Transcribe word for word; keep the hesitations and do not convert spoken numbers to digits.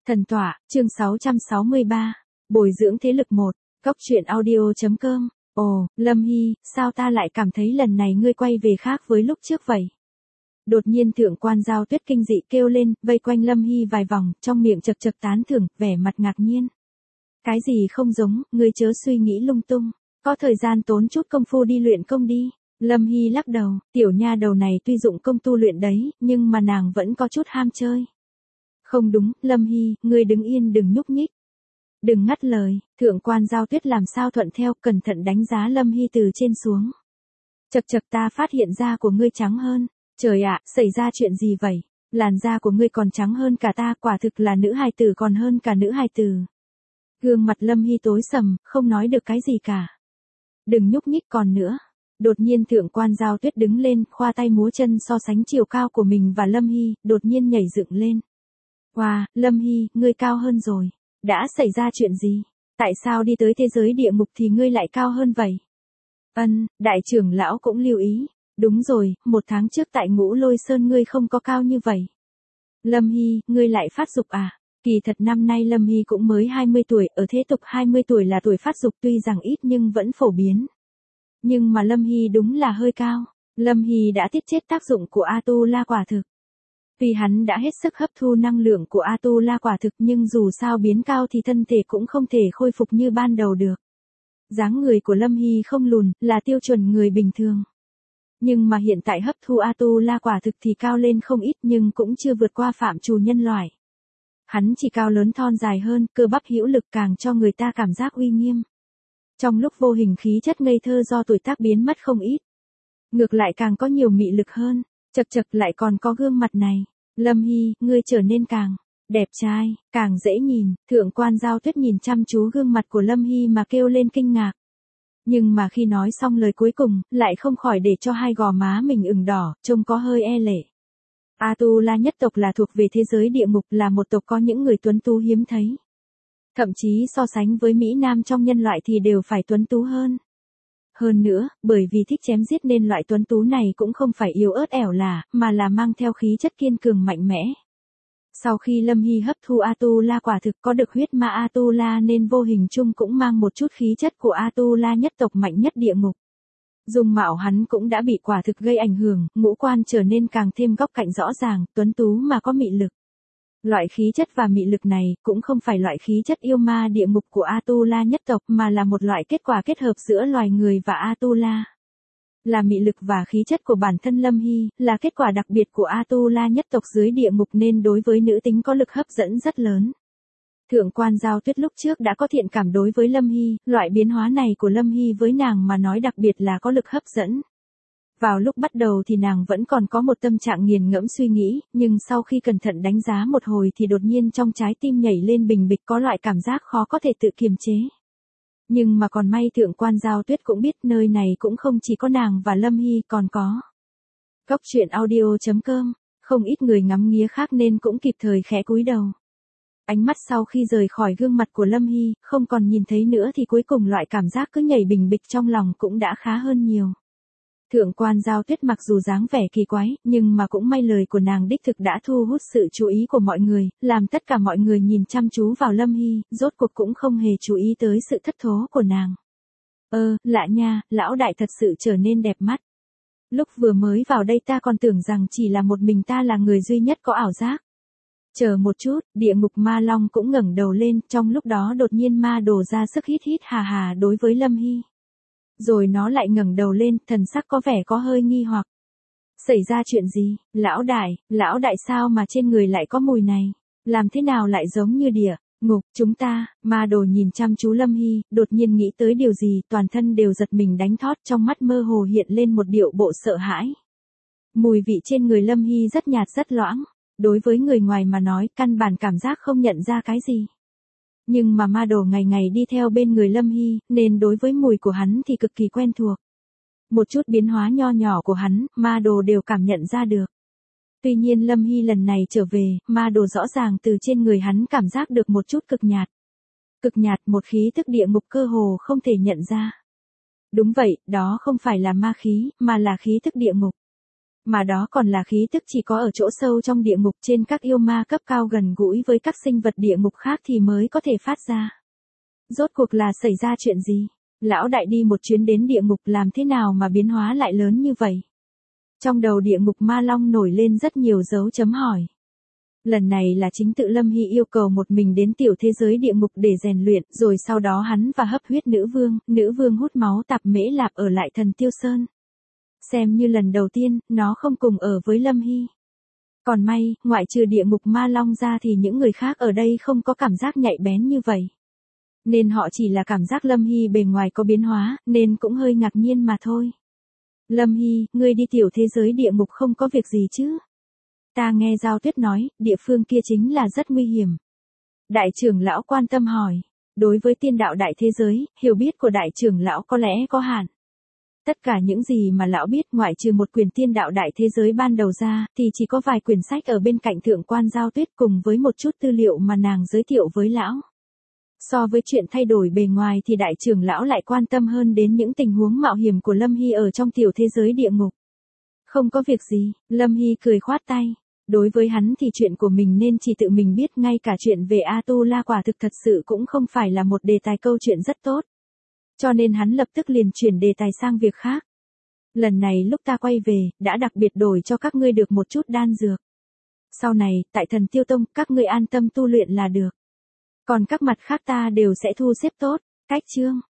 Thần tọa, chương sáu trăm sáu mươi ba. Bồi dưỡng thế lực một. Cốc truyện audio.com. Ồ, Lâm Hy, sao ta lại cảm thấy lần này ngươi quay về khác với lúc trước vậy? Đột nhiên thượng quan Giao Tuyết kinh dị kêu lên, vây quanh Lâm Hy vài vòng, trong miệng chật chật tán thưởng, vẻ mặt ngạc nhiên. Cái gì không giống, ngươi chớ suy nghĩ lung tung, có thời gian tốn chút công phu đi luyện công đi. Lâm Hy lắc đầu, tiểu nha đầu này tuy dụng công tu luyện đấy, nhưng mà nàng vẫn có chút ham chơi. Không đúng, Lâm Hy, ngươi đứng yên đừng nhúc nhích. Đừng ngắt lời, thượng quan Giao Tuyết làm sao thuận theo, cẩn thận đánh giá Lâm Hy từ trên xuống. Chật chật ta phát hiện da của ngươi trắng hơn. Trời ạ, xảy ra chuyện gì vậy? Làn da của ngươi còn trắng hơn cả ta, quả thực là nữ hài tử còn hơn cả nữ hài tử. Gương mặt Lâm Hy tối sầm, không nói được cái gì cả. Đừng nhúc nhích còn nữa. Đột nhiên thượng quan Giao Tuyết đứng lên, khoa tay múa chân so sánh chiều cao của mình và Lâm Hy, đột nhiên nhảy dựng lên. Wow, Lâm Hy, ngươi cao hơn rồi. Đã xảy ra chuyện gì? Tại sao đi tới thế giới địa ngục thì ngươi lại cao hơn vậy? Ân, đại trưởng lão cũng lưu ý. Đúng rồi, một tháng trước tại Ngũ Lôi Sơn ngươi không có cao như vậy. Lâm Hy, ngươi lại phát dục à? Kỳ thật năm nay Lâm Hy cũng mới hai mươi tuổi, ở thế tục hai mươi tuổi là tuổi phát dục tuy rằng ít nhưng vẫn phổ biến. Nhưng mà Lâm Hy đúng là hơi cao. Lâm Hy đã tiết chết tác dụng của A-tu-la quả thực. Vì hắn đã hết sức hấp thu năng lượng của A-tu-la quả thực nhưng dù sao biến cao thì thân thể cũng không thể khôi phục như ban đầu được. Dáng người của Lâm Hy không lùn, là tiêu chuẩn người bình thường. Nhưng mà hiện tại hấp thu A-tu-la quả thực thì cao lên không ít nhưng cũng chưa vượt qua phạm trù nhân loại. Hắn chỉ cao lớn thon dài hơn, cơ bắp hữu lực càng cho người ta cảm giác uy nghiêm. Trong lúc vô hình khí chất ngây thơ do tuổi tác biến mất không ít. Ngược lại càng có nhiều mị lực hơn, chật chật lại còn có gương mặt này. Lâm Hy, ngươi trở nên càng đẹp trai, càng dễ nhìn. Thượng quan Giao Tuyết nhìn chăm chú gương mặt của Lâm Hy mà kêu lên kinh ngạc. Nhưng mà khi nói xong lời cuối cùng, lại không khỏi để cho hai gò má mình ửng đỏ, trông có hơi e lệ. A-tu-la nhất tộc là thuộc về thế giới địa ngục, là một tộc có những người tuấn tú hiếm thấy. Thậm chí so sánh với Mỹ Nam trong nhân loại thì đều phải tuấn tú hơn. Hơn nữa, bởi vì thích chém giết nên loại tuấn tú này cũng không phải yếu ớt ẻo lả, mà là mang theo khí chất kiên cường mạnh mẽ. Sau khi Lâm Hy hấp thu A-tu-la quả thực có được huyết ma A-tu-la nên vô hình chung cũng mang một chút khí chất của A-tu-la nhất tộc mạnh nhất địa ngục. Dung mạo hắn cũng đã bị quả thực gây ảnh hưởng, ngũ quan trở nên càng thêm góc cạnh rõ ràng, tuấn tú mà có mị lực. Loại khí chất và mị lực này cũng không phải loại khí chất yêu ma địa ngục của A-tu-la nhất tộc mà là một loại kết quả kết hợp giữa loài người và A-tu-la. Là mị lực và khí chất của bản thân Lâm Hy, là kết quả đặc biệt của A-tu-la nhất tộc dưới địa ngục nên đối với nữ tính có lực hấp dẫn rất lớn. Thượng quan Giao Tuyết lúc trước đã có thiện cảm đối với Lâm Hy, loại biến hóa này của Lâm Hy với nàng mà nói đặc biệt là có lực hấp dẫn. Vào lúc bắt đầu thì nàng vẫn còn có một tâm trạng nghiền ngẫm suy nghĩ, nhưng sau khi cẩn thận đánh giá một hồi thì đột nhiên trong trái tim nhảy lên bình bịch có loại cảm giác khó có thể tự kiềm chế. Nhưng mà còn may thượng quan Giao Tuyết cũng biết nơi này cũng không chỉ có nàng và Lâm Hy còn có. Cốc truyện audio.com, không ít người ngắm nghía khác nên cũng kịp thời khẽ cúi đầu. Ánh mắt sau khi rời khỏi gương mặt của Lâm Hy, không còn nhìn thấy nữa thì cuối cùng loại cảm giác cứ nhảy bình bịch trong lòng cũng đã khá hơn nhiều. Thượng quan Giao Tuyết mặc dù dáng vẻ kỳ quái, nhưng mà cũng may lời của nàng đích thực đã thu hút sự chú ý của mọi người, làm tất cả mọi người nhìn chăm chú vào Lâm Hy, rốt cuộc cũng không hề chú ý tới sự thất thố của nàng. Ơ, lạ nha, lão đại thật sự trở nên đẹp mắt. Lúc vừa mới vào đây ta còn tưởng rằng chỉ là một mình ta là người duy nhất có ảo giác. Chờ một chút, địa ngục ma long cũng ngẩng đầu lên, trong lúc đó đột nhiên ma đổ ra sức hít hít hà hà đối với Lâm Hy. Rồi nó lại ngẩng đầu lên, thần sắc có vẻ có hơi nghi hoặc. Xảy ra chuyện gì, lão đại, lão đại sao mà trên người lại có mùi này, làm thế nào lại giống như địa ngục, chúng ta, ma đồ nhìn chăm chú Lâm Hy, đột nhiên nghĩ tới điều gì, toàn thân đều giật mình đánh thót, trong mắt mơ hồ hiện lên một điệu bộ sợ hãi. Mùi vị trên người Lâm Hy rất nhạt rất loãng, đối với người ngoài mà nói, căn bản cảm giác không nhận ra cái gì. Nhưng mà ma đồ ngày ngày đi theo bên người Lâm Hy, nên đối với mùi của hắn thì cực kỳ quen thuộc. Một chút biến hóa nho nhỏ của hắn, ma đồ đều cảm nhận ra được. Tuy nhiên Lâm Hy lần này trở về, ma đồ rõ ràng từ trên người hắn cảm giác được một chút cực nhạt. Cực nhạt, một khí tức địa ngục cơ hồ không thể nhận ra. Đúng vậy, đó không phải là ma khí, mà là khí tức địa ngục. Mà đó còn là khí tức chỉ có ở chỗ sâu trong địa ngục trên các yêu ma cấp cao gần gũi với các sinh vật địa ngục khác thì mới có thể phát ra. Rốt cuộc là xảy ra chuyện gì? Lão đại đi một chuyến đến địa ngục làm thế nào mà biến hóa lại lớn như vậy? Trong đầu địa ngục ma long nổi lên rất nhiều dấu chấm hỏi. Lần này là chính tự Lâm Hy yêu cầu một mình đến tiểu thế giới địa ngục để rèn luyện, rồi sau đó hắn và hấp huyết nữ vương, nữ vương hút máu tạp mễ lạp ở lại thần tiêu sơn. Xem như lần đầu tiên, nó không cùng ở với Lâm Hy. Còn may, ngoại trừ địa ngục ma long ra thì những người khác ở đây không có cảm giác nhạy bén như vậy. Nên họ chỉ là cảm giác Lâm Hy bề ngoài có biến hóa, nên cũng hơi ngạc nhiên mà thôi. Lâm Hy, ngươi đi tiểu thế giới địa ngục không có việc gì chứ? Ta nghe Giao Tuyết nói, địa phương kia chính là rất nguy hiểm. Đại trưởng lão quan tâm hỏi. Đối với tiên đạo đại thế giới, hiểu biết của đại trưởng lão có lẽ có hạn. Tất cả những gì mà lão biết ngoại trừ một quyển tiên đạo đại thế giới ban đầu ra, thì chỉ có vài quyển sách ở bên cạnh thượng quan Giao Tuyết cùng với một chút tư liệu mà nàng giới thiệu với lão. So với chuyện thay đổi bề ngoài thì đại trưởng lão lại quan tâm hơn đến những tình huống mạo hiểm của Lâm Hy ở trong tiểu thế giới địa ngục. Không có việc gì, Lâm Hy cười khoát tay. Đối với hắn thì chuyện của mình nên chỉ tự mình biết, ngay cả chuyện về A Tu La quả thực thật sự cũng không phải là một đề tài câu chuyện rất tốt. Cho nên hắn lập tức liền chuyển đề tài sang việc khác. Lần này lúc ta quay về, đã đặc biệt đổi cho các ngươi được một chút đan dược. Sau này, tại thần tiêu tông, các ngươi an tâm tu luyện là được. Còn các mặt khác ta đều sẽ thu xếp tốt. Cách chương